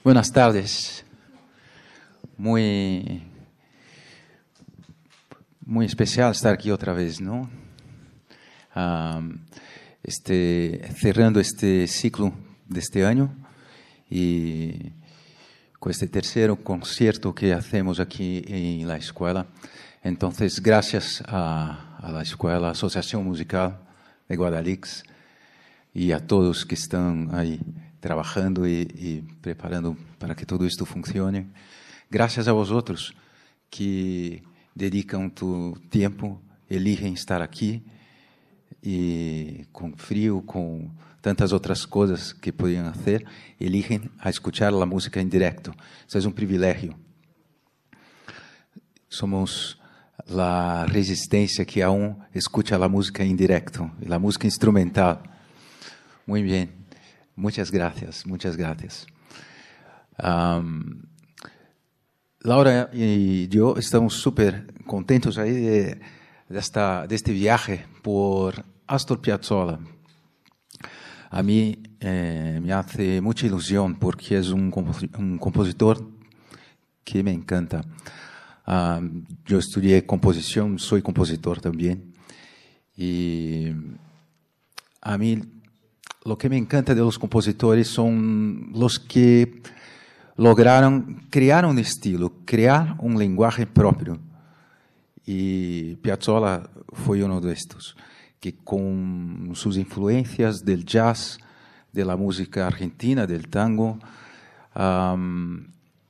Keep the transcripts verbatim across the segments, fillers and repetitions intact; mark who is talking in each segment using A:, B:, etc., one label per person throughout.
A: Buenas tardes. Muy, muy especial estar aquí otra vez, ¿no? Um, este, cerrando este ciclo de este año y con este tercer concierto que hacemos aquí en la escuela. Entonces, gracias a, a la escuela, Asociación Musical de Guadalix y a todos que están ahí trabajando y, y preparando para que todo esto funcione. Gracias a vosotros que dedican tu tiempo, eligen estar aquí y con frío, con tantas otras cosas que podían hacer, eligen a escuchar la música en directo. Eso es un privilegio. Somos la resistencia que aún escucha la música en directo, la música instrumental. Muy bien. Muchas gracias, muchas gracias. Um, Laura y yo estamos súper contentos ahí de, de, esta, de este viaje por Astor Piazzolla. A mí eh, me hace mucha ilusión porque es un, un compositor que me encanta. Um, yo estudié composición, soy compositor también. Y a mí lo que me encanta de los compositores son los que lograron crear un estilo, crear un lenguaje propio. Y Piazzolla fue uno de estos, que con sus influencias del jazz, de la música argentina, del tango, um,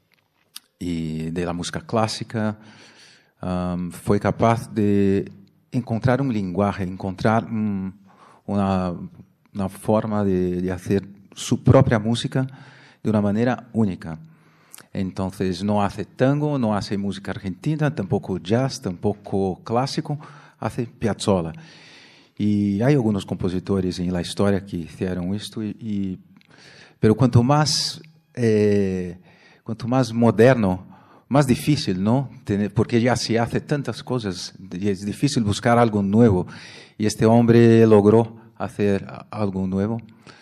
A: y de la música clásica, um, fue capaz de encontrar un lenguaje, encontrar um, una... una forma de, de hacer su propia música de una manera única. Entonces no hace tango, no hace música argentina, tampoco jazz, tampoco clásico, hace Piazzolla. Y hay algunos compositores en la historia que hicieron esto, y, y, pero cuanto más, eh, cuanto más moderno, más difícil, ¿no? Tener, porque ya se hace tantas cosas, y es difícil buscar algo nuevo. Y este hombre logró hacer algo nuevo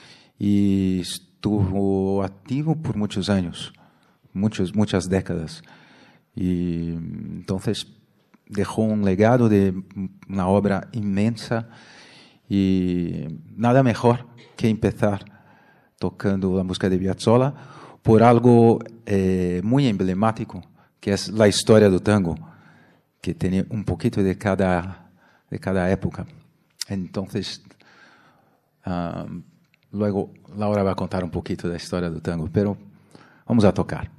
A: y estuvo activo por muchos años, muchos, muchas décadas. Y entonces dejó un legado de una obra inmensa y nada mejor que empezar tocando la música de Piazzolla por algo eh, muy emblemático, que es la historia del tango, que tiene un poquito de cada, de cada época. Entonces, Um, luego Laura va a contar un poquito de la historia del tango, pero vamos a tocar.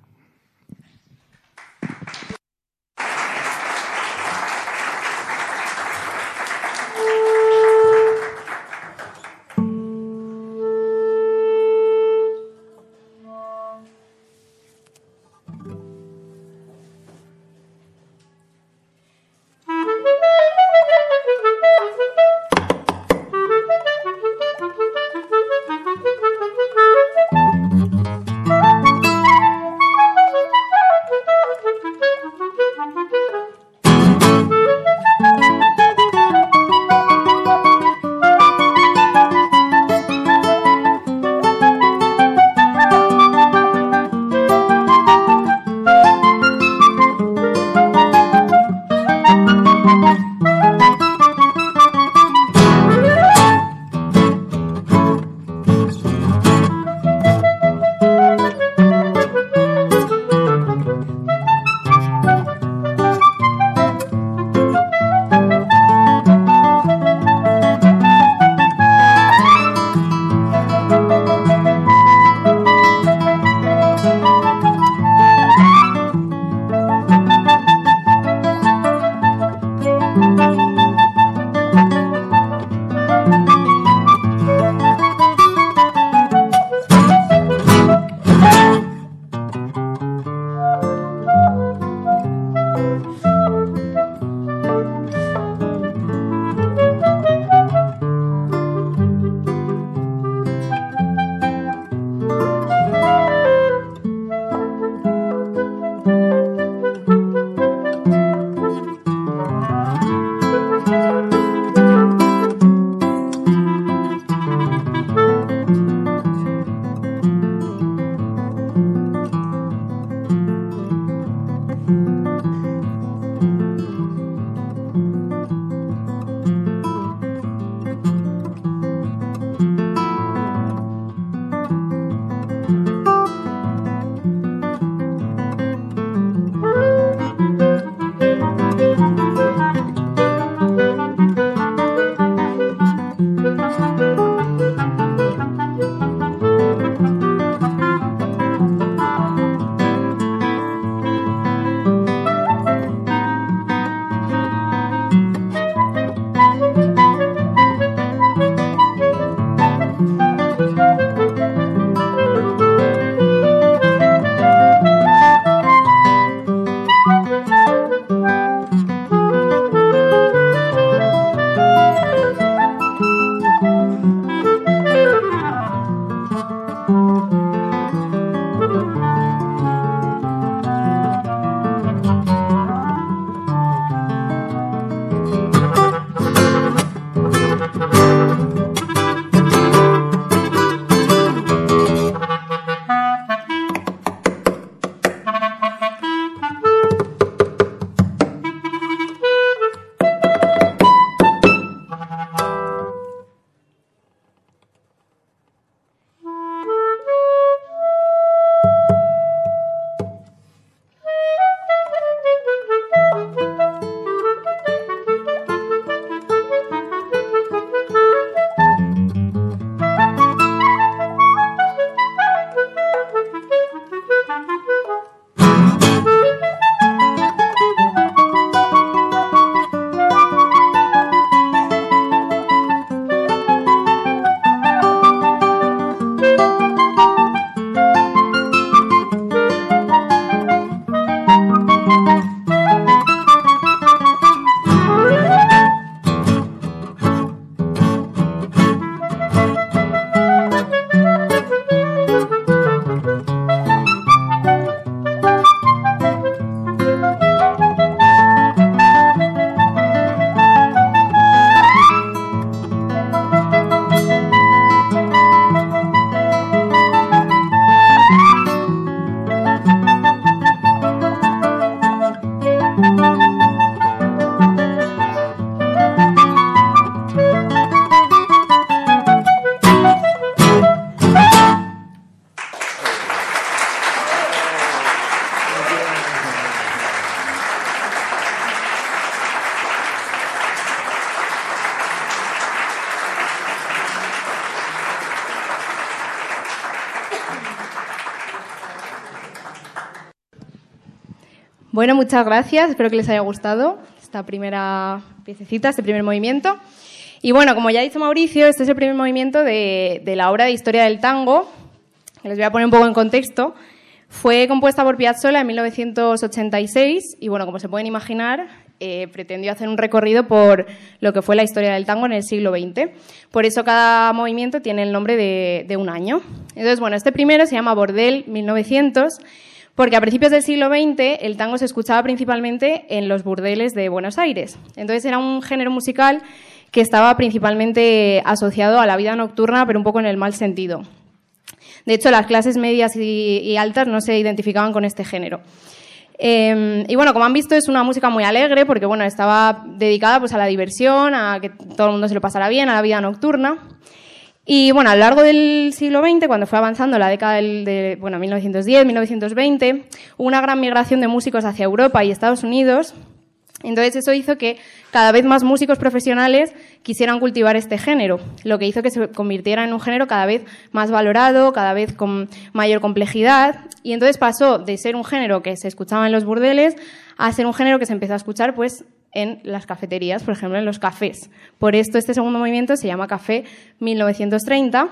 B: Bueno, muchas gracias. Espero que les haya gustado esta primera piececita, este primer movimiento. Y bueno, como ya ha dicho Mauricio, este es el primer movimiento de, de la obra de Historia del Tango. Les voy a poner un poco en contexto. Fue compuesta por Piazzolla en mil novecientos ochenta y seis y, bueno, como se pueden imaginar, eh, pretendió hacer un recorrido por lo que fue la historia del tango en el siglo veinte. Por eso cada movimiento tiene el nombre de, de un año. Entonces, bueno, este primero se llama Bordel mil novecientos, porque a principios del siglo veinte el tango se escuchaba principalmente en los burdeles de Buenos Aires. Entonces era un género musical que estaba principalmente asociado a la vida nocturna, pero un poco en el mal sentido. De hecho, las clases medias y, y altas no se identificaban con este género. Eh, y bueno, como han visto, es una música muy alegre porque bueno, estaba dedicada pues, a la diversión, a que todo el mundo se lo pasara bien, a la vida nocturna. Y bueno, a lo largo del siglo veinte, cuando fue avanzando la década del, de bueno, mil novecientos diez, mil novecientos veinte, hubo una gran migración de músicos hacia Europa y Estados Unidos. Entonces eso hizo que cada vez más músicos profesionales quisieran cultivar este género, lo que hizo que se convirtiera en un género cada vez más valorado, cada vez con mayor complejidad, y entonces pasó de ser un género que se escuchaba en los burdeles a ser un género que se empezó a escuchar pues en las cafeterías, por ejemplo, en los cafés. Por esto este segundo movimiento se llama Café mil novecientos treinta.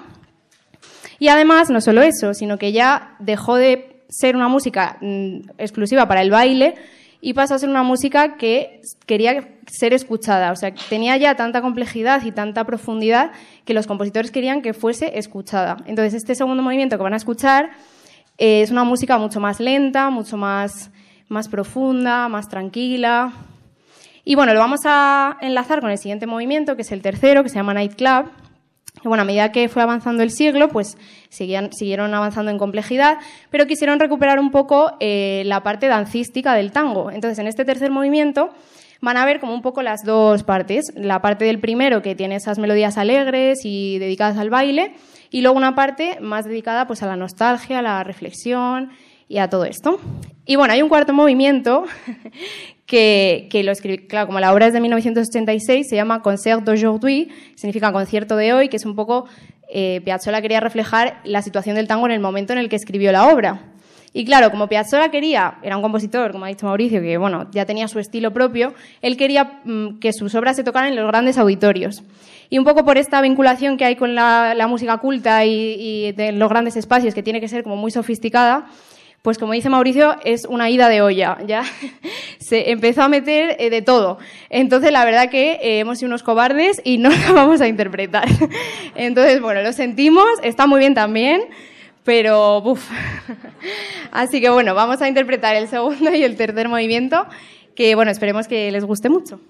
B: Y además, no solo eso, sino que ya dejó de ser una música mmm, exclusiva para el baile y pasó a ser una música que quería ser escuchada. O sea, tenía ya tanta complejidad y tanta profundidad que los compositores querían que fuese escuchada. Entonces, este segundo movimiento que van a escuchar eh, es una música mucho más lenta, mucho más, más profunda, más tranquila. Y bueno, lo vamos a enlazar con el siguiente movimiento, que es el tercero, que se llama Night Club. Y bueno, a medida que fue avanzando el siglo, pues seguían, siguieron avanzando en complejidad, pero quisieron recuperar un poco eh, la parte dancística del tango. Entonces, en este tercer movimiento van a ver como un poco las dos partes. La parte del primero, que tiene esas melodías alegres y dedicadas al baile, y luego una parte más dedicada pues, a la nostalgia, a la reflexión y a todo esto. Y bueno, hay un cuarto movimiento que, que lo escribí, claro, como la obra es de mil novecientos ochenta y seis, se llama Concert d'aujourd'hui, significa concierto de hoy, que es un poco, eh, Piazzolla quería reflejar la situación del tango en el momento en el que escribió la obra. Y claro, como Piazzolla quería, era un compositor, como ha dicho Mauricio, que bueno, ya tenía su estilo propio, él quería mmm, que sus obras se tocaran en los grandes auditorios. Y un poco por esta vinculación que hay con la, la música culta y, y de los grandes espacios, que tiene que ser como muy sofisticada, pues como dice Mauricio, es una ida de olla, ya se empezó a meter eh, de todo. Entonces, la verdad que eh, hemos sido unos cobardes y no la vamos a interpretar. Entonces, bueno, lo sentimos, está muy bien también, pero ¡buf! Así que bueno, vamos a interpretar el segundo y el tercer movimiento, que bueno, esperemos que les guste mucho.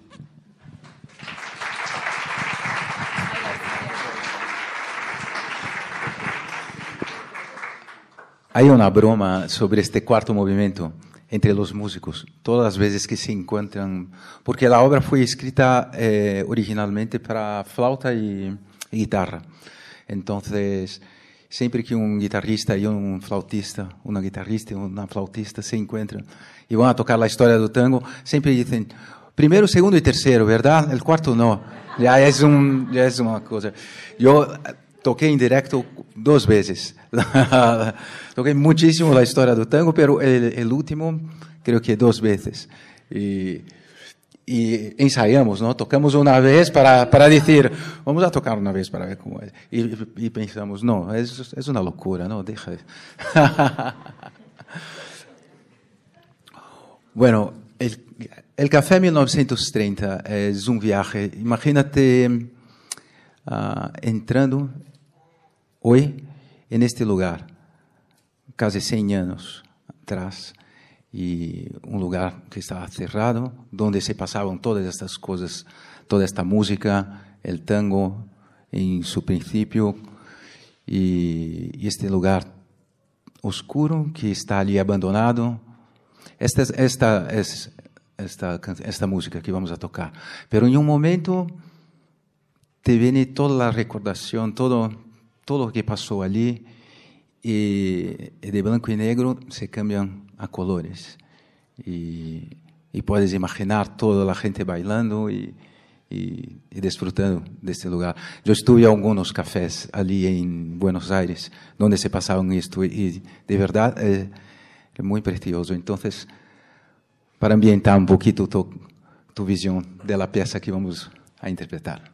A: Hay una broma sobre este cuarto movimiento entre los músicos, todas las veces que se encuentran, porque la obra fue escrita eh, originalmente para flauta y, y guitarra. Entonces, siempre que un guitarrista y un flautista, una guitarrista y una flautista se encuentran y van a tocar la historia del tango, siempre dicen primero, segundo y tercero, ¿verdad? El cuarto no. Ya es, un, ya es una cosa. Yo toqué en directo dos veces. Toqué muchísimo la historia del tango, pero el, el último creo que dos veces. Y, y ensayamos, ¿no? Tocamos una vez para, para decir, vamos a tocar una vez para ver cómo es. Y, y pensamos, no, es, es una locura, ¿no? Deja de... Bueno, el, el Café mil novecientos treinta es un viaje. Imagínate uh, entrando hoy en este lugar, casi cien años atrás, y un lugar que estaba cerrado, donde se pasaban todas estas cosas, toda esta música, el tango en su principio, y, y este lugar oscuro que está allí abandonado. Esta, esta es esta, esta música que vamos a tocar. Pero en un momento te viene toda la recordación, todo, todo lo que pasó allí, y de blanco y negro se cambian a colores. Y, y puedes imaginar toda la gente bailando y, y, y disfrutando de este lugar. Yo estuve en algunos cafés allí en Buenos Aires, donde se pasaban esto, y de verdad eh, es muy precioso. Entonces, para ambientar un poquito tu, tu visión de la pieza que vamos a interpretar.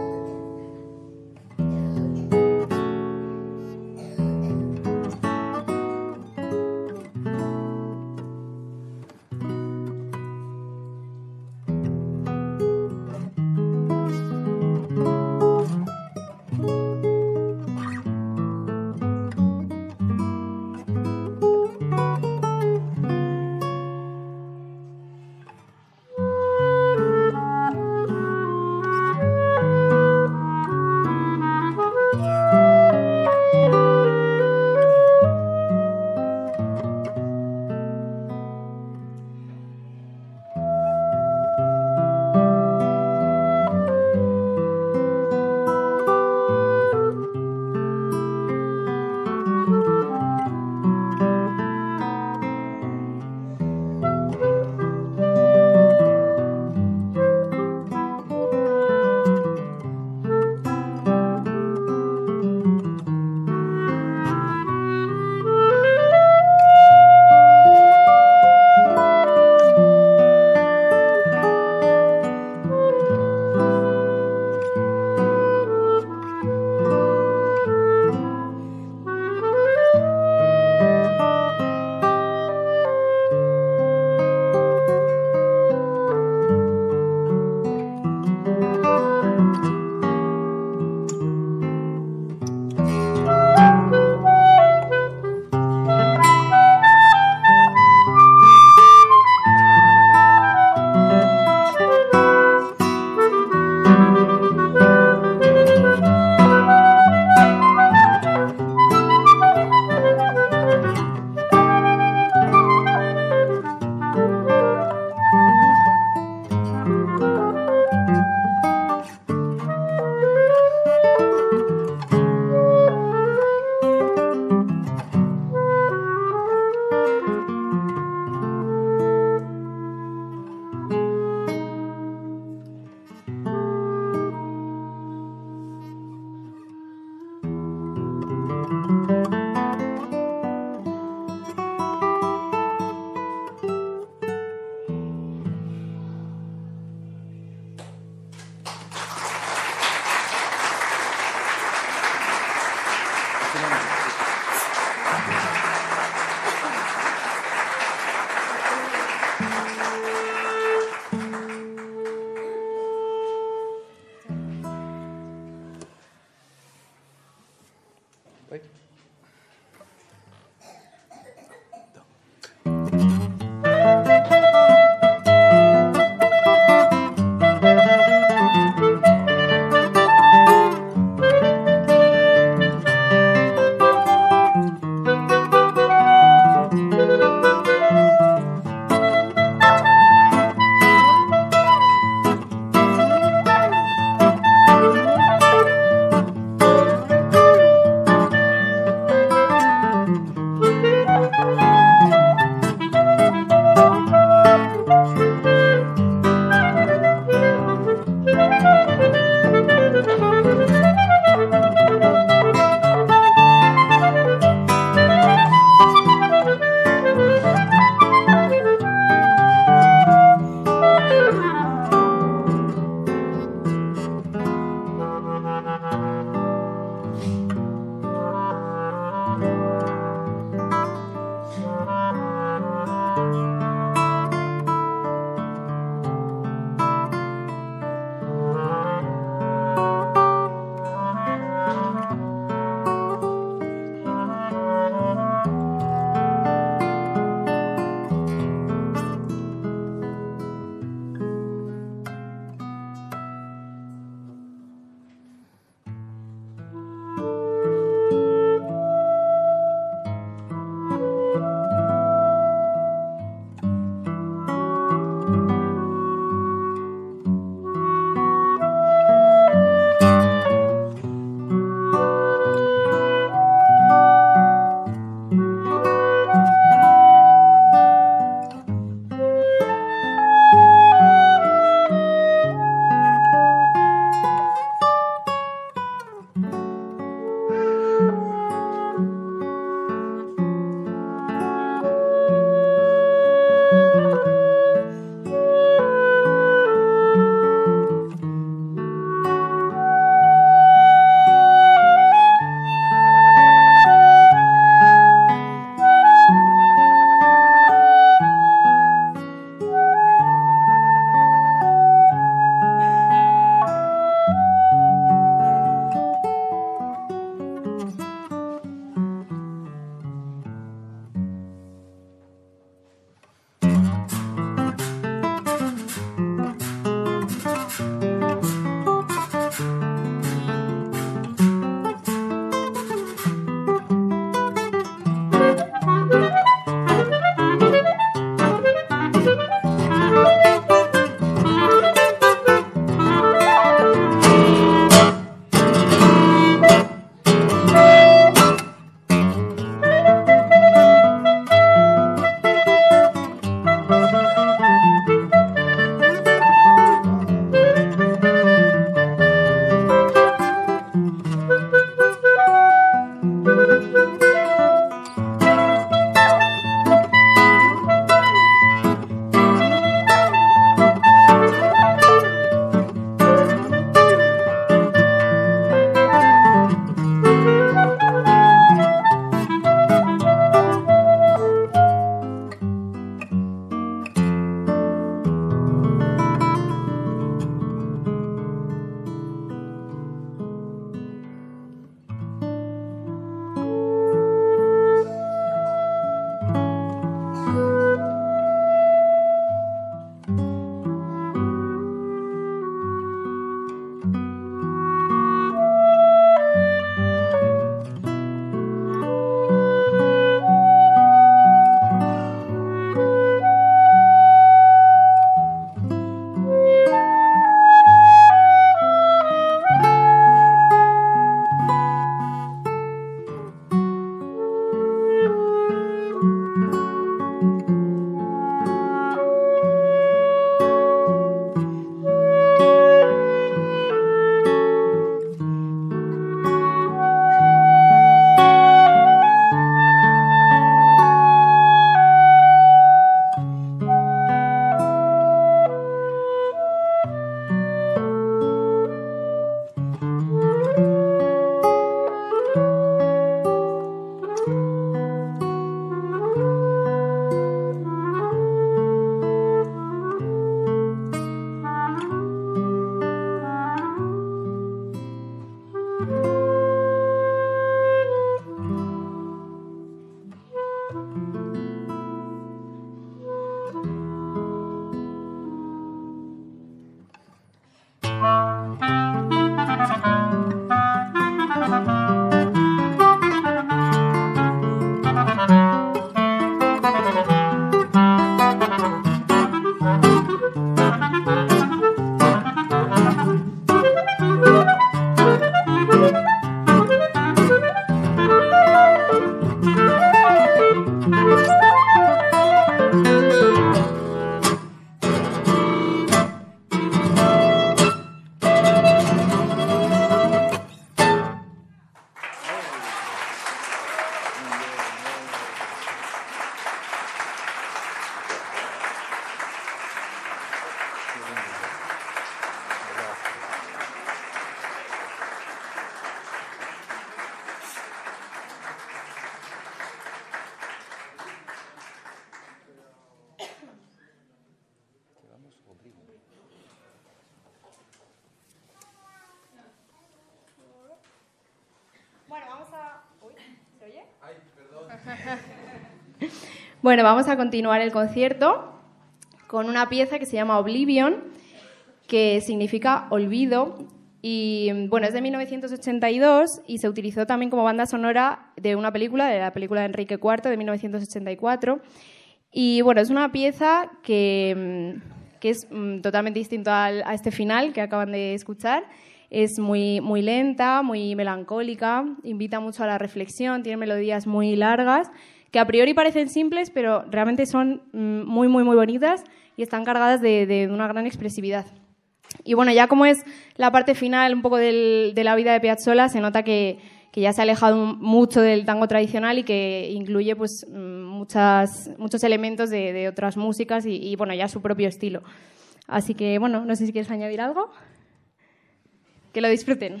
B: oye? Ay, perdón. Bueno, vamos a continuar el concierto con una pieza que se llama Oblivion, que significa olvido. Y bueno, es de mil novecientos ochenta y dos y se utilizó también como banda sonora de una película, de la película de Enrique cuarto de mil novecientos ochenta y cuatro. Y bueno, es una pieza que, que es mm, totalmente distinto al, a este final que acaban de escuchar. Es muy, muy lenta, muy melancólica, invita mucho a la reflexión, tiene melodías muy largas que a priori parecen simples, pero realmente son mm, muy, muy, muy bonitas y están cargadas de, de una gran expresividad. Y bueno, ya como es la parte final un poco del, de la vida de Piazzolla, se nota que, que ya se ha alejado mucho del tango tradicional y que incluye pues muchas, muchos elementos de, de otras músicas y, y bueno, ya su propio estilo. Así que bueno, no sé si quieres añadir algo. Que lo disfruten.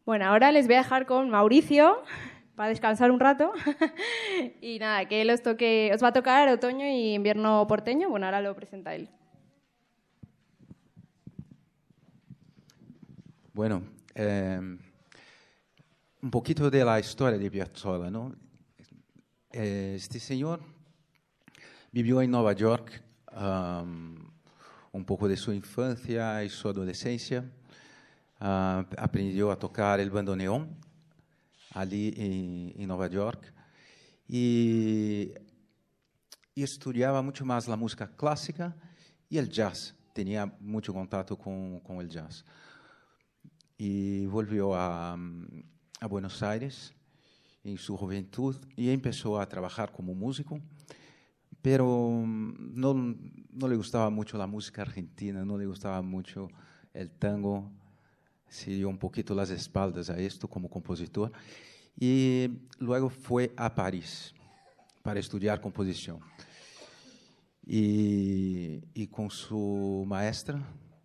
B: Bueno, ahora les voy a dejar con Mauricio para descansar un rato y nada, que él os, toque, os va a tocar Otoño y Invierno porteño. Bueno, ahora lo presenta él.
A: Bueno, eh, un poquito de la historia de Piazzolla, ¿no? Este señor vivió en Nueva York um, un poco de su infancia y su adolescencia. Uh, aprendió a tocar el bandoneón allí en, en Nueva York y, y estudiaba mucho más la música clásica y el jazz. Tenía mucho contacto con, con el jazz. Y volvió a, a Buenos Aires en su juventud y empezó a trabajar como músico, pero no, no le gustaba mucho la música argentina, no le gustaba mucho el tango, se dio un poquito las espaldas a esto como compositor y luego fue a París para estudiar composición. Y, y con su maestra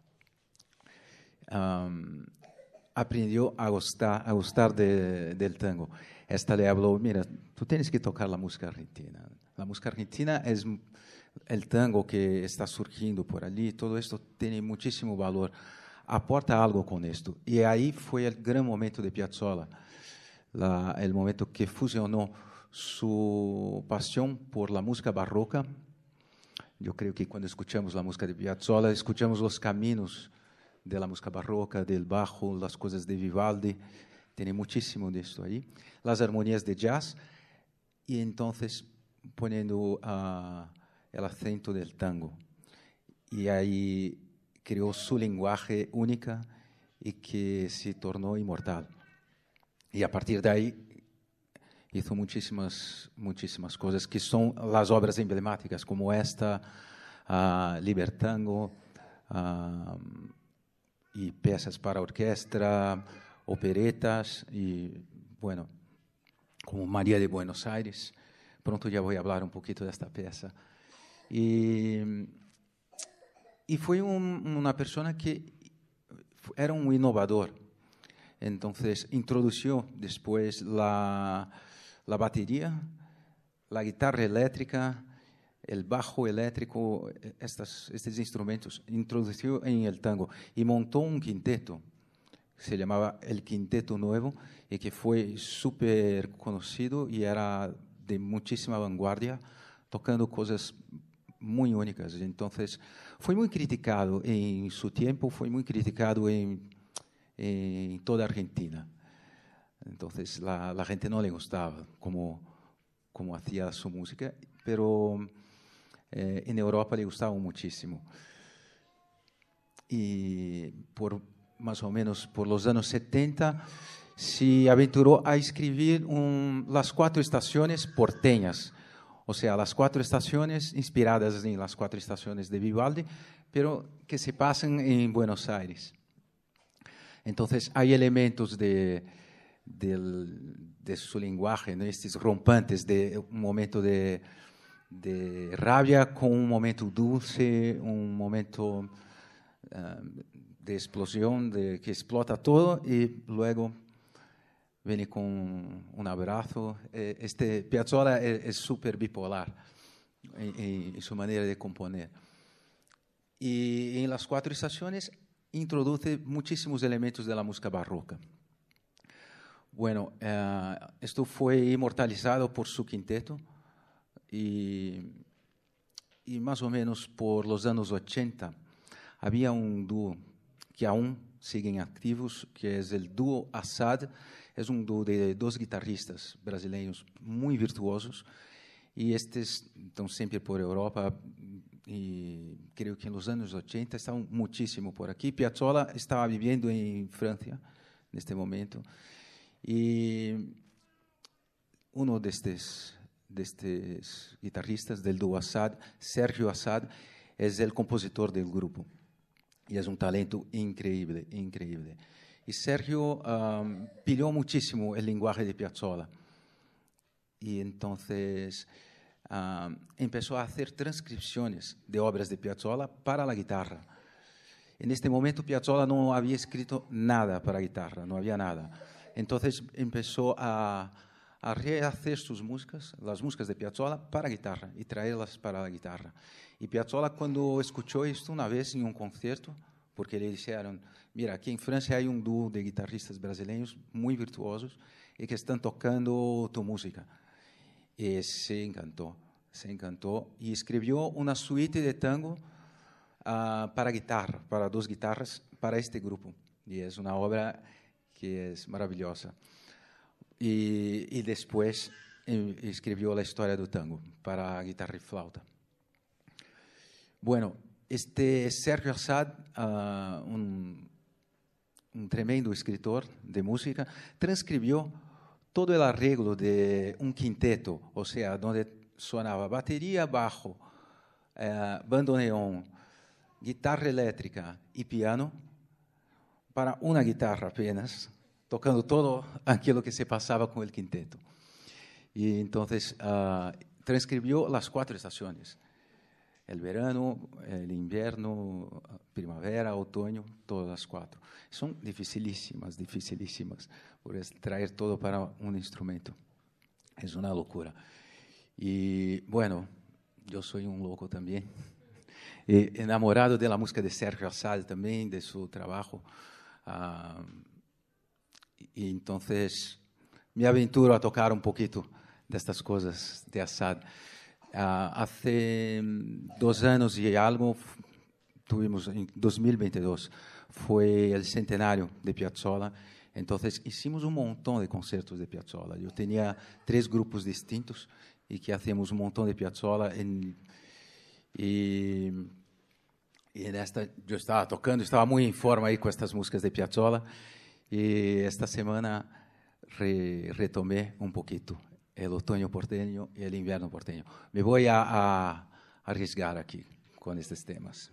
A: um, aprendió a gustar, a gustar de, del tango. Esta le habló, mira, tú tienes que tocar la música argentina. La música argentina es el tango que está surgiendo por allí, todo esto tiene muchísimo valor. Aporta algo con esto. Y ahí fue el gran momento de Piazzolla, la, el momento que fusionó su pasión por la música barroca. Yo creo que cuando escuchamos la música de Piazzolla, escuchamos los caminos de la música barroca, del bajo, las cosas de Vivaldi, tiene muchísimo de esto ahí. Las armonías de jazz, y entonces poniendo uh, el acento del tango. Y ahí creó su lenguaje única y que se tornó inmortal. Y a partir de ahí hizo muchísimas, muchísimas cosas que son las obras emblemáticas, como esta, uh, Libertango, uh, y piezas para orquesta, operetas, y bueno, como María de Buenos Aires. Pronto ya voy a hablar un poquito de esta pieza. Y, y fue un, una persona que era un innovador. Entonces, introdujo después la, la batería, la guitarra eléctrica, el bajo eléctrico, estas, estos instrumentos, introdujo en el tango y montó un quinteto, se llamaba el Quinteto Nuevo, y que fue súper conocido y era de muchísima vanguardia, tocando cosas muy únicas. Entonces, fue muy criticado en su tiempo, fue muy criticado en, en toda Argentina. Entonces, la, la gente no le gustaba cómo, cómo hacía su música, pero eh, en Europa le gustaba muchísimo. Y por más o menos por los años setenta se aventuró a escribir un, las cuatro estaciones porteñas, o sea, las cuatro estaciones inspiradas en las cuatro estaciones de Vivaldi, pero que se pasan en Buenos Aires. Entonces, hay elementos de, de, de su lenguaje, ¿no? Estos rompantes de un momento de, de rabia con un momento dulce, un momento uh, de explosión, de que explota todo y luego viene con un abrazo. Este Piazzolla es súper bipolar en, en su manera de componer. Y en las cuatro estaciones introduce muchísimos elementos de la música barroca. Bueno, uh, esto fue inmortalizado por su quinteto y, y más o menos por los años ochenta había un dúo que aún siguen activos, que es el dúo Assad. Es un dúo de dos guitarristas brasileños muy virtuosos y estos están siempre por Europa y creo que en los años ochenta estaban muchísimo por aquí. Piazzolla estaba viviendo en Francia en este momento y uno de estos, de estos guitarristas del dúo Assad, Sergio Assad, es el compositor del grupo. Y es un talento increíble, increíble. Y Sergio um, pilló muchísimo el lenguaje de Piazzolla. Y entonces um, empezó a hacer transcripciones de obras de Piazzolla para la guitarra. En este momento Piazzolla no había escrito nada para guitarra, no había nada. Entonces empezó a, a rehacer sus músicas, las músicas de Piazzolla, para guitarra y traerlas para la guitarra. Y Piazzolla, cuando escuchó esto una vez en un concierto, porque le dijeron, mira, aquí en Francia hay un dúo de guitarristas brasileños muy virtuosos y que están tocando tu música. Y se encantó, se encantó y escribió una suite de tango uh, para guitarra, para dos guitarras, para este grupo. Y es una obra que es maravillosa. Y, y después eh, escribió la historia del tango para guitarra y flauta. Bueno, este Sergio Assad, uh, un, un tremendo escritor de música, transcribió todo el arreglo de un quinteto, o sea, donde sonaba batería, bajo, uh, bandoneón, guitarra eléctrica y piano, para una guitarra apenas, tocando todo aquello que se pasaba con el quinteto. Y entonces uh, transcribió las cuatro estaciones. El verano, el invierno, primavera, otoño, todas las cuatro. Son dificilísimas, dificilísimas, por traer todo para un instrumento. Es una locura. Y bueno, yo soy un loco también. Y enamorado de la música de Sergio Assad también, de su trabajo. Uh, y entonces me aventuro a tocar un poquito de estas cosas de Assad. Uh, hace dos años y algo, tuvimos en dos mil veintidós, fue el centenario de Piazzolla, entonces hicimos un montón de conciertos de Piazzolla. Yo tenía tres grupos distintos y que hacíamos un montón de Piazzolla en, y, y en esta yo estaba tocando, estaba muy en forma ahí con estas músicas de Piazzolla y esta semana re, retomé un poquito el otoño porteño y el invierno porteño. Me voy a, a arriesgar aquí con estos temas.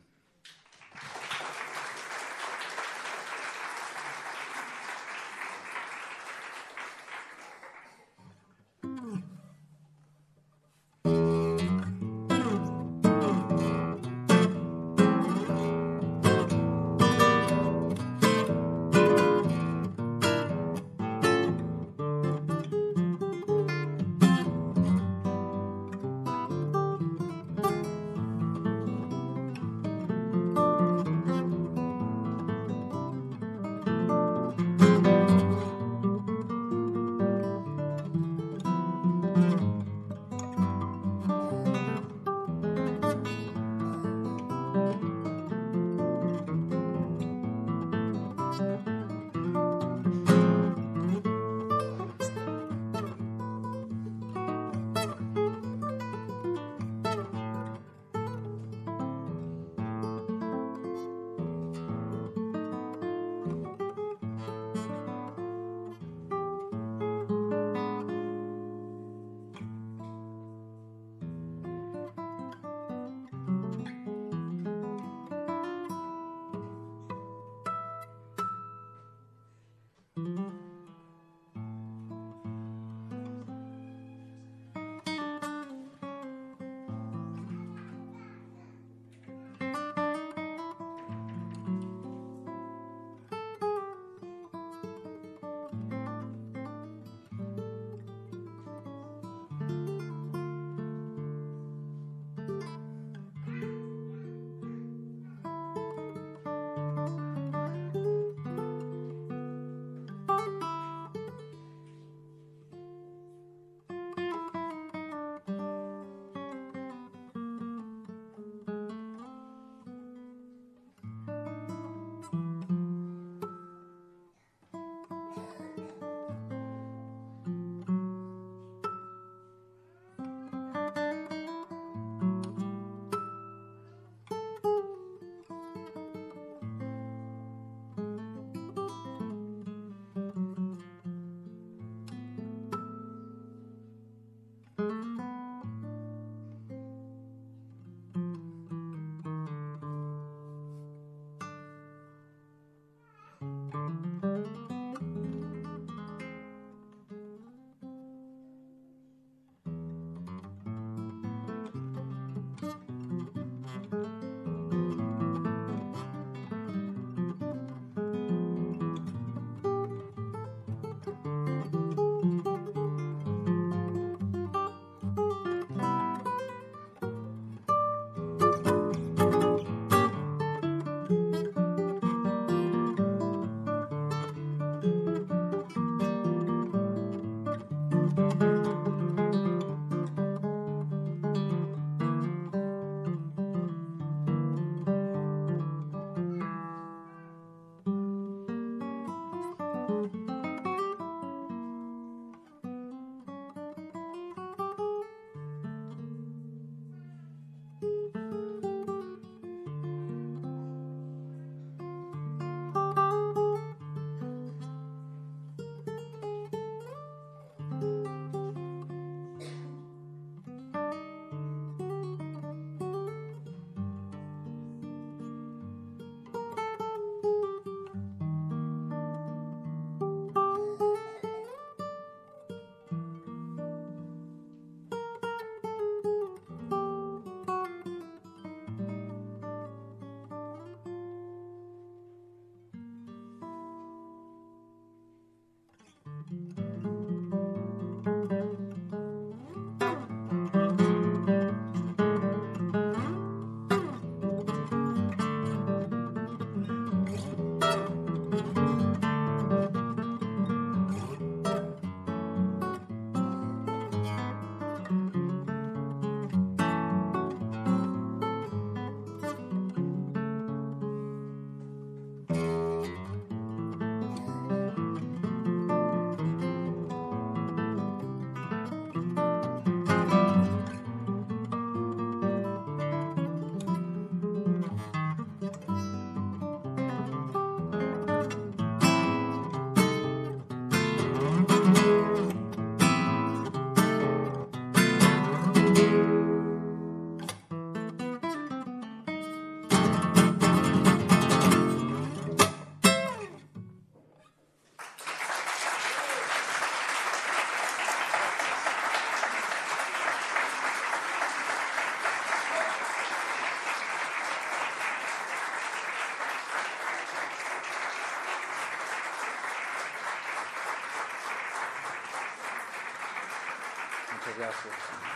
A: Muchas gracias.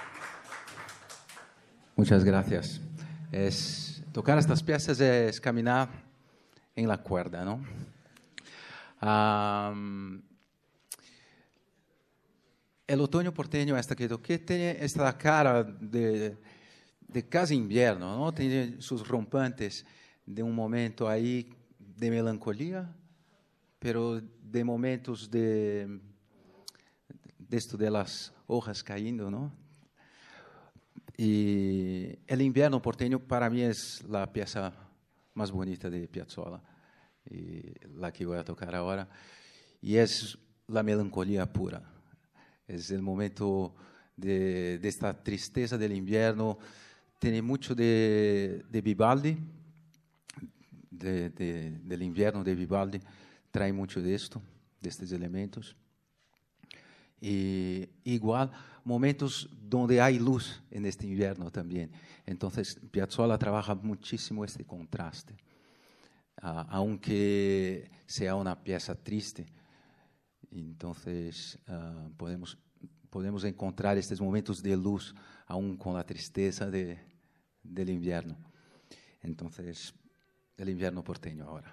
A: Muchas gracias. Es, tocar estas piezas es caminar en la cuerda, ¿no? Um, el otoño porteño, esta que toqué, tiene esta cara de, de casi invierno, ¿no? Tiene sus rompantes de un momento ahí de melancolía, pero de momentos de, de esto de las hojas cayendo, ¿no? Y el invierno porteño para mí es la pieza más bonita de Piazzolla, y la que voy a tocar ahora, y es la melancolía pura. Es el momento de, de esta tristeza del invierno. Tiene mucho de, de Vivaldi, de, de, del invierno de Vivaldi, trae mucho de esto, de estos elementos. Y igual momentos donde hay luz en este invierno también. Entonces Piazzolla trabaja muchísimo este contraste, uh, aunque sea una pieza triste. Entonces uh, podemos, podemos encontrar estos momentos de luz aún con la tristeza de, del invierno. Entonces, el invierno porteño ahora.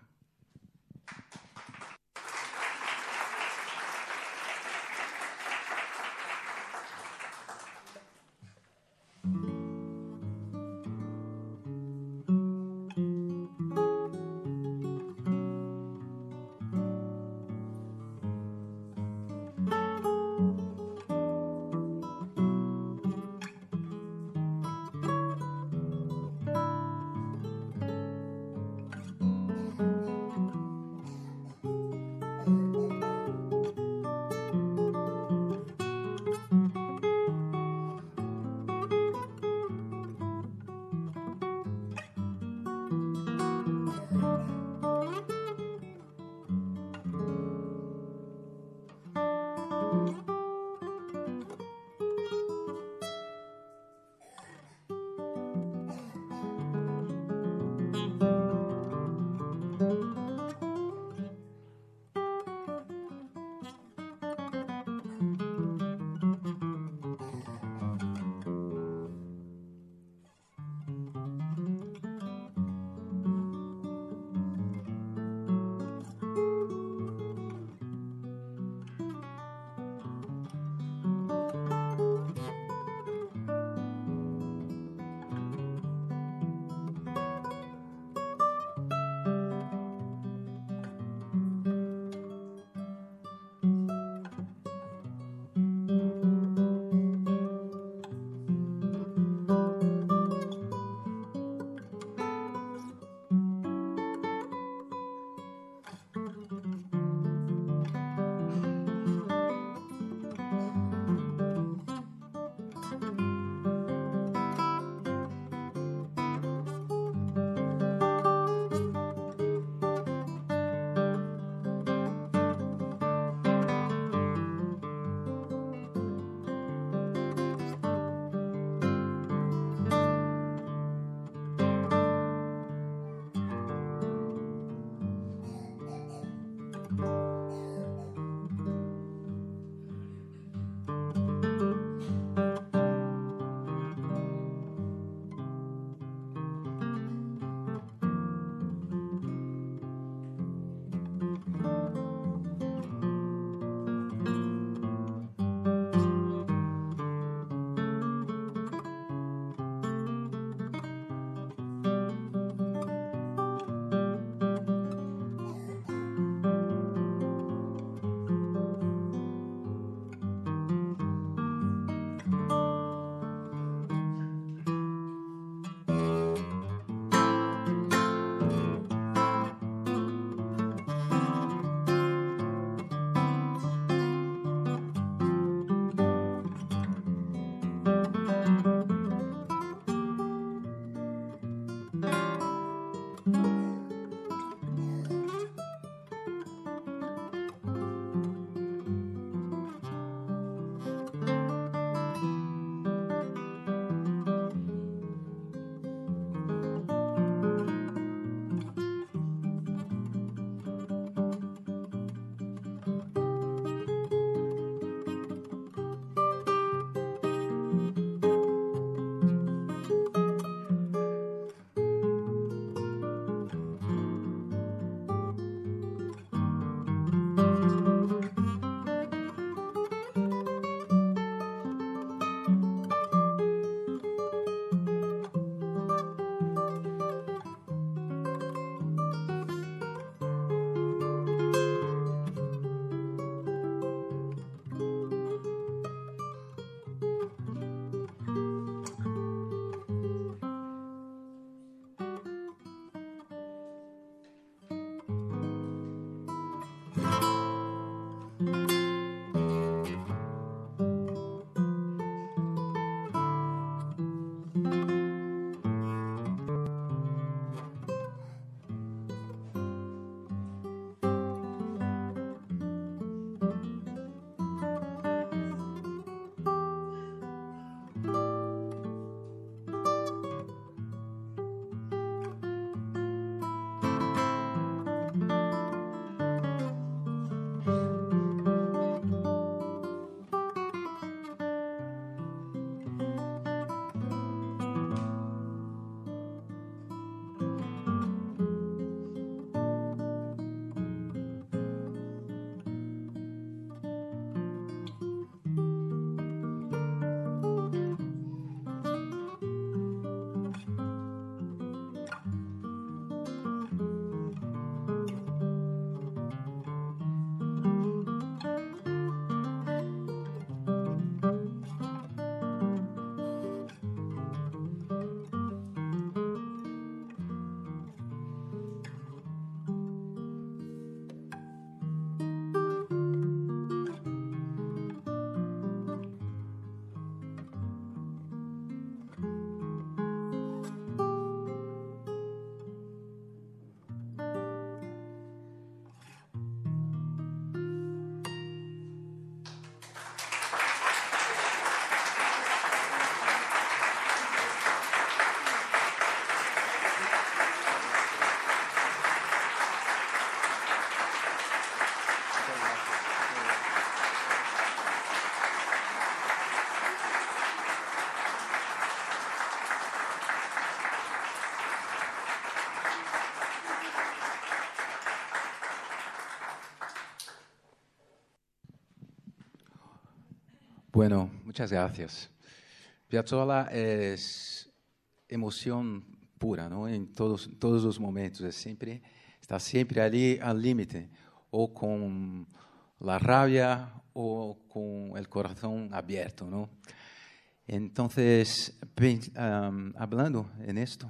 A: Bueno, muchas gracias. Piazzolla es emoción pura, ¿no? En todos, todos los momentos. Es siempre, está siempre allí al límite, o con la rabia o con el corazón abierto, ¿no? Entonces, um, hablando en esto,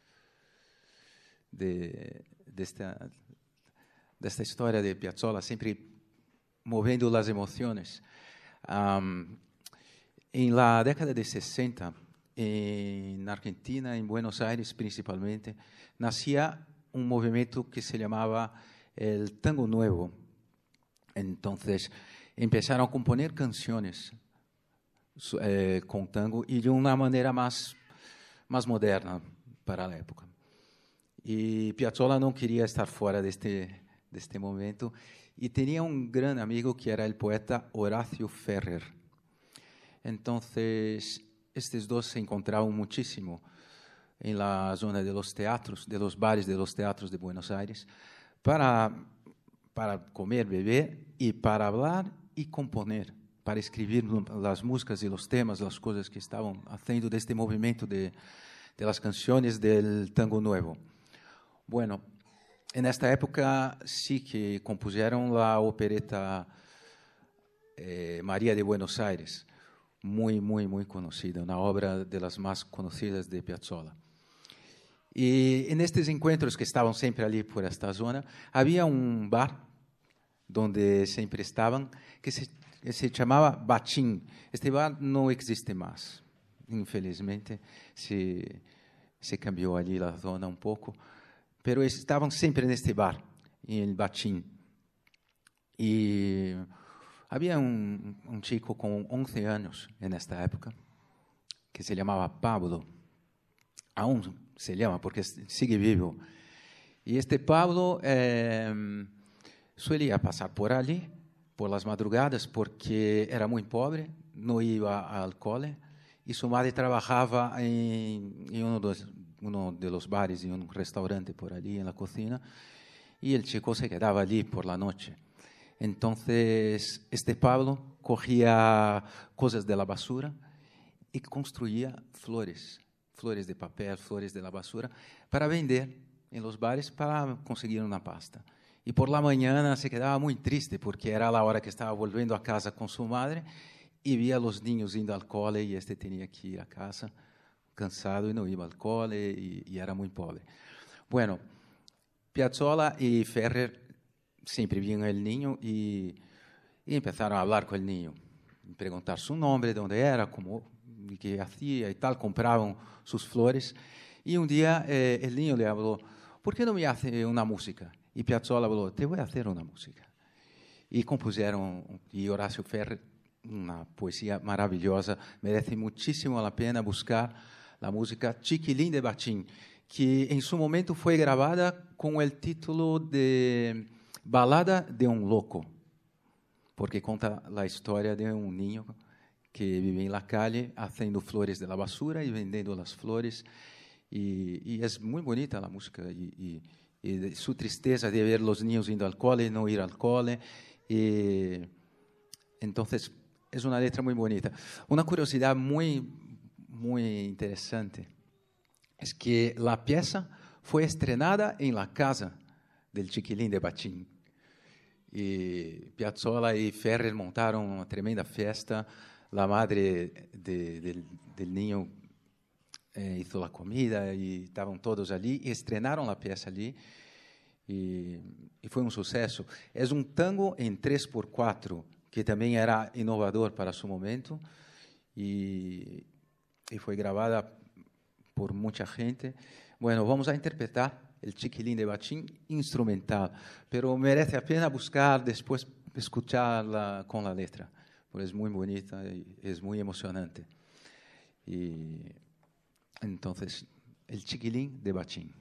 A: de, de, esta, de esta historia de Piazzolla, siempre moviendo las emociones. Um, en la década de sesenta, en Argentina, en Buenos Aires principalmente, nacía un movimiento que se llamaba el Tango Nuevo. Entonces, empezaron a componer canciones eh, con tango y de una manera más, más moderna para la época. Y Piazzolla no quería estar fuera de este, de este momento y tenía un gran amigo que era el poeta Horacio Ferrer. Entonces, estos dos se encontraban muchísimo en la zona de los teatros, de los bares de los teatros de Buenos Aires, para, para comer, beber y para hablar y componer, para escribir las músicas y los temas, las cosas que estaban haciendo de este movimiento de, de las canciones del Tango Nuevo. Bueno, en esta época sí que compusieron la opereta eh, María de Buenos Aires, muy, muy, muy conocida, una obra de las más conocidas de Piazzolla. Y en estos encuentros que estaban siempre allí por esta zona, había un bar donde siempre estaban, que se, se llamaba Bachín. Este bar no existe más, infelizmente, se, se cambió allí la zona un poco, pero estaban siempre en este bar, en el Bachín. Y había un, un chico con once años en esta época, que se llamaba Pablo. Aún se llama, porque sigue vivo. Y este Pablo eh, solía pasar por allí, por las madrugadas, porque era muy pobre, no iba al cole, y su madre trabajaba en, en uno, de, uno de los bares, en un restaurante por allí, en la cocina, y el chico se quedaba allí por la noche. Entonces, este Pablo cogía cosas de la basura y construía flores, flores de papel, flores de la basura, para vender en los bares para conseguir una pasta. Y por la mañana se quedaba muy triste porque era la hora que estaba volviendo a casa con su madre y veía a los niños yendo al cole y este tenía que ir a casa cansado y no iba al cole y, y era muy pobre. Bueno, Piazzolla y Ferrer siempre vieron el niño y, y empezaron a hablar con el niño, preguntar su nombre, dónde era, cómo, qué hacía y tal, compraban sus flores. Y un día eh, el niño le habló, ¿por qué no me hace una música? Y Piazzolla habló, te voy a hacer una música. Y compusieron, y Horacio Ferrer, una poesía maravillosa, merece muchísimo la pena buscar la música Chiquilín de Bachín, que en su momento fue grabada con el título de Balada de un Loco, porque cuenta la historia de un niño que vive en la calle haciendo flores de la basura y vendiendo las flores. Y, y es muy bonita la música y, y, y de su tristeza de ver los niños yendo al cole y no ir al cole. Y entonces, es una letra muy bonita. Una curiosidad muy, muy interesante es que la pieza fue estrenada en la casa del Chiquilín de Bachín. Y Piazzolla y Ferrer montaron una tremenda fiesta. La madre de, de, del niño eh, hizo la comida y estaban todos allí y estrenaron la pieza allí y, y fue un suceso. Es un tango en tres por cuatro que también era innovador para su momento y, y fue grabada por mucha gente. Bueno, vamos a interpretar el Chiquilín de Bachín instrumental, pero merece la pena buscar después, escucharla con la letra, porque es muy bonita y es muy emocionante. Y entonces, el Chiquilín de Bachín.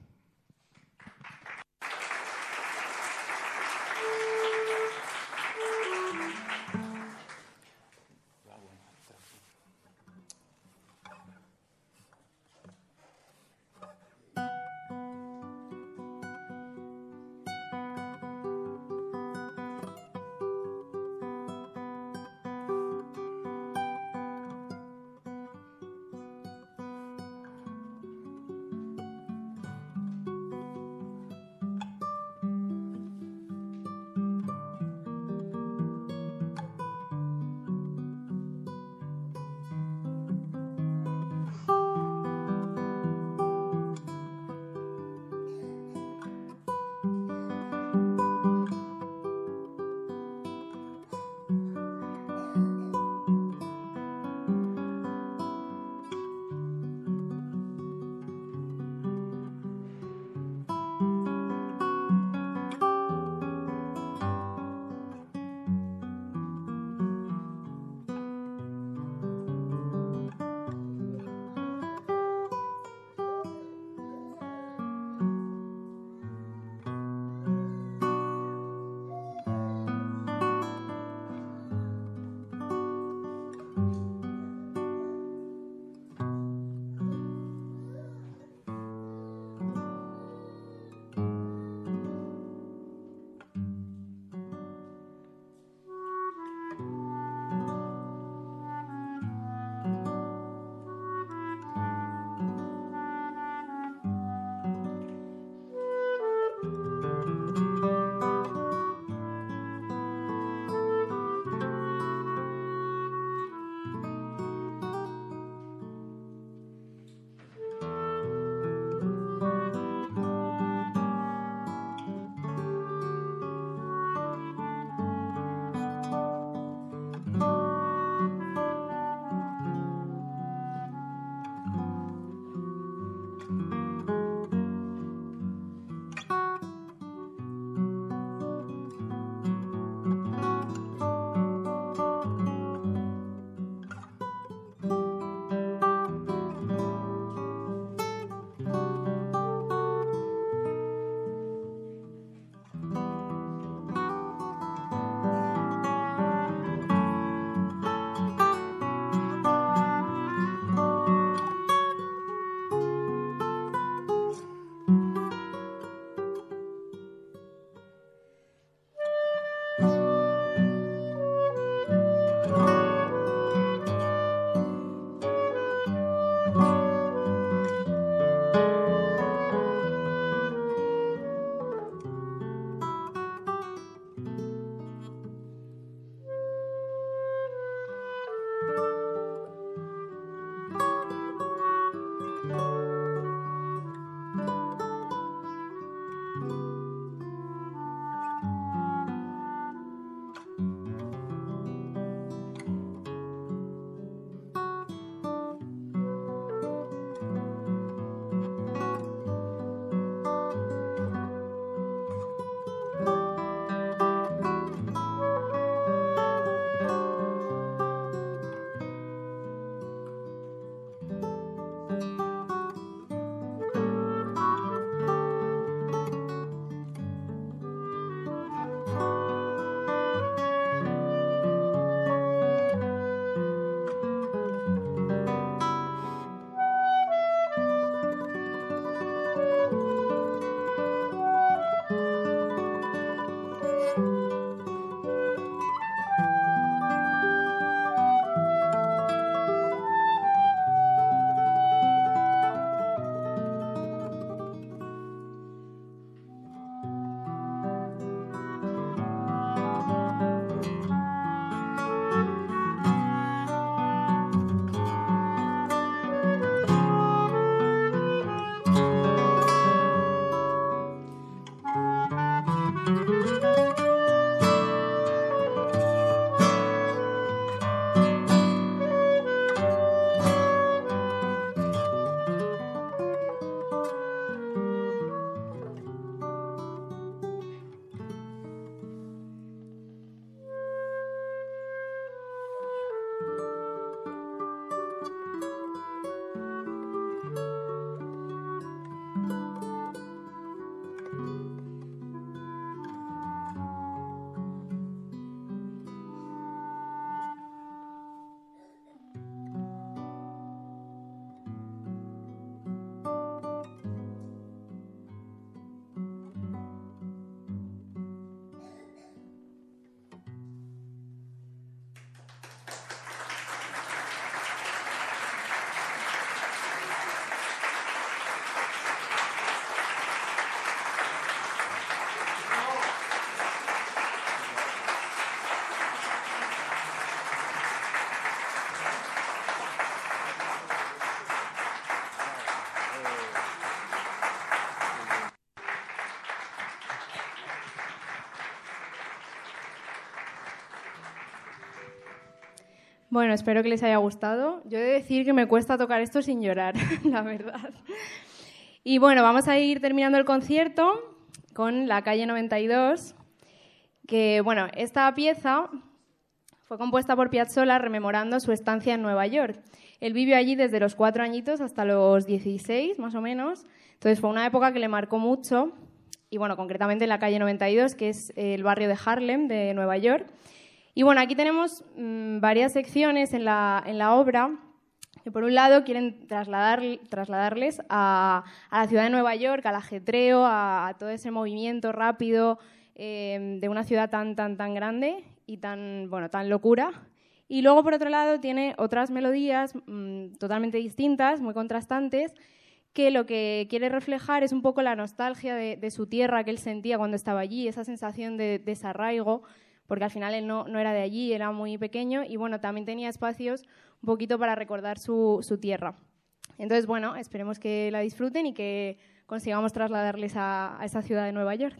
B: Bueno, espero que les haya gustado. Yo he de decir que me cuesta tocar esto sin llorar, la verdad. Y bueno, vamos a ir terminando el concierto con La calle noventa y dos, que bueno, esta pieza fue compuesta por Piazzolla rememorando su estancia en Nueva York. Él vivió allí desde los cuatro añitos hasta los dieciséis, más o menos. Entonces fue una época que le marcó mucho. Y bueno, concretamente en la calle noventa y dos, que es el barrio de Harlem de Nueva York. Y bueno, aquí tenemos mmm, varias secciones en la, en la obra que por un lado quieren trasladar, trasladarles a, a la ciudad de Nueva York, al ajetreo, a, a todo ese movimiento rápido eh, de una ciudad tan, tan, tan grande y tan, bueno, tan locura. Y luego, por otro lado, tiene otras melodías mmm, totalmente distintas, muy contrastantes, que lo que quiere reflejar es un poco la nostalgia de, de su tierra que él sentía cuando estaba allí, esa sensación de desarraigo, porque al final él no, no era de allí, era muy pequeño y bueno, también tenía espacios un poquito para recordar su, su tierra. Entonces, bueno, esperemos que la disfruten y que consigamos trasladarles a, a esa ciudad de Nueva York.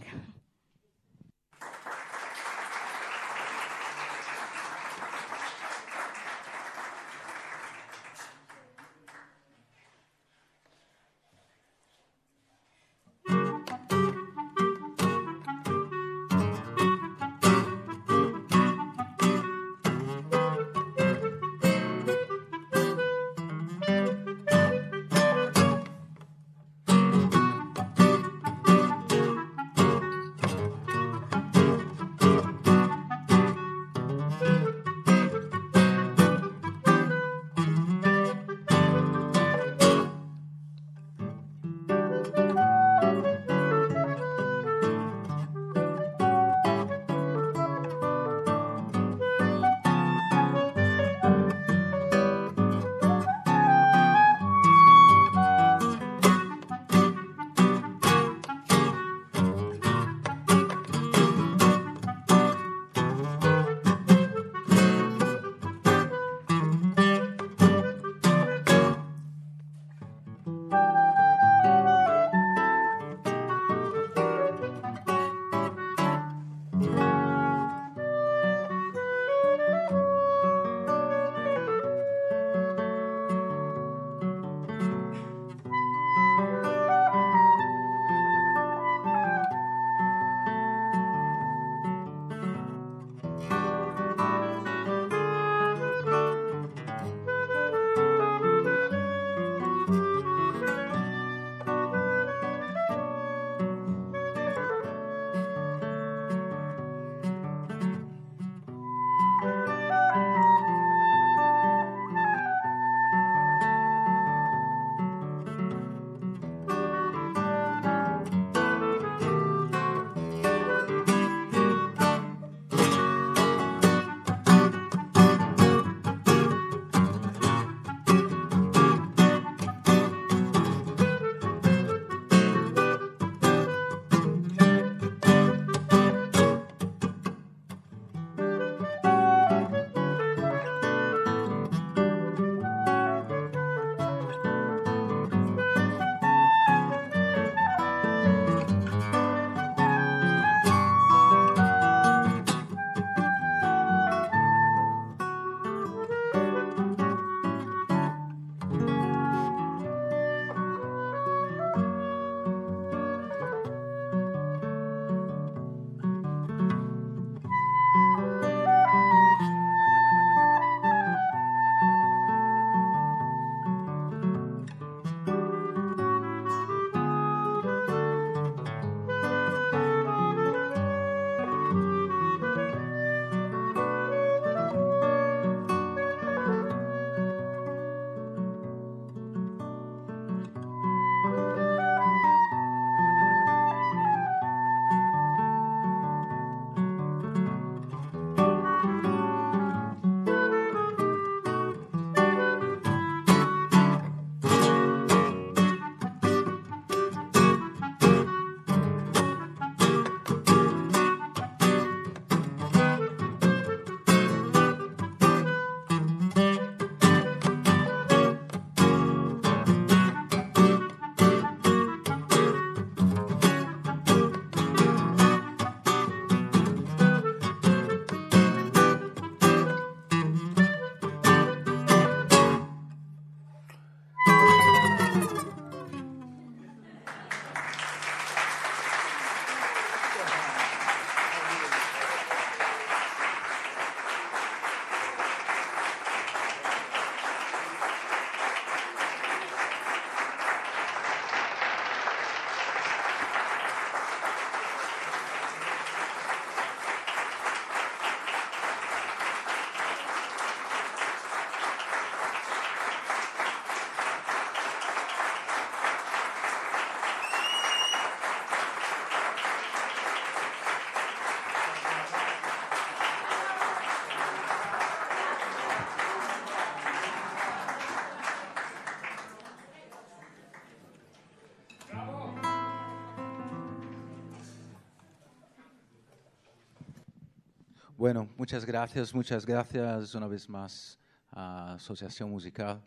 A: Bueno, muchas gracias, muchas gracias una vez más a Asociación Musical.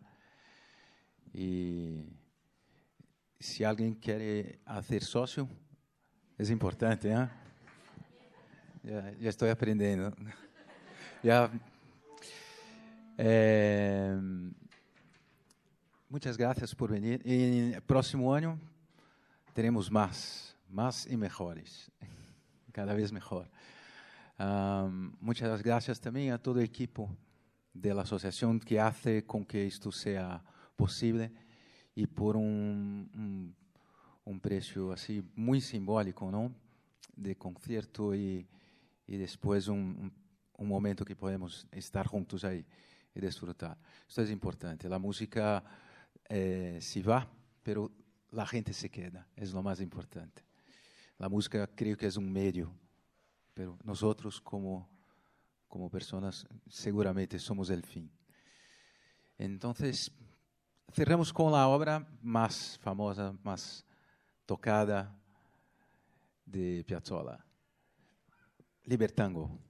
A: Y si alguien quiere hacer socio, es importante, ¿eh? Ya, ya estoy aprendiendo. Ya, eh, muchas gracias por venir. Y el próximo año tenemos más, más y mejores, cada vez mejor. Um, muchas gracias también a todo el equipo de la asociación que hace con que esto sea posible y por un, un, un precio así muy simbólico, ¿no? De concierto y, y después un, un, un momento que podemos estar juntos ahí y disfrutar. Esto es importante. La música eh, se va, pero la gente se queda. Es lo más importante. La música creo que es un medio, pero nosotros como, como personas seguramente somos el fin. Entonces, cerramos con la obra más famosa, más tocada de Piazzolla, Libertango.